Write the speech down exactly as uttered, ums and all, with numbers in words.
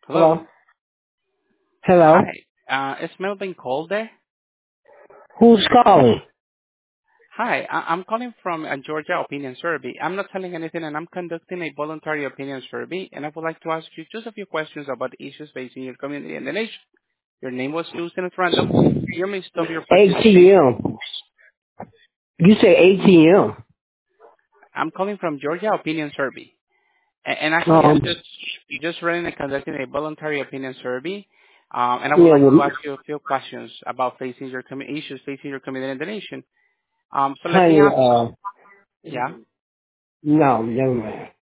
Hello. Hello? Hello? Hi. Uh, is Melvin Cole there? Who's calling? Hi. I- I'm calling from a Georgia Opinion Survey. I'm not telling anything, and I'm conducting a voluntary opinion survey, and I would like to ask you just a few questions about issues facing your community and the nation. Your name was used in random. You may stop your participation. A T M. You say A T M. I'm calling from Georgia Opinion Survey, A- and actually, I'm Um, just just running and conducting a voluntary opinion survey. Um, and I would yeah, like to well, ask you a few questions about facing your commu- issues facing your community and the nation. Um, so let me honey, ask. uh, Yeah. no, never mind.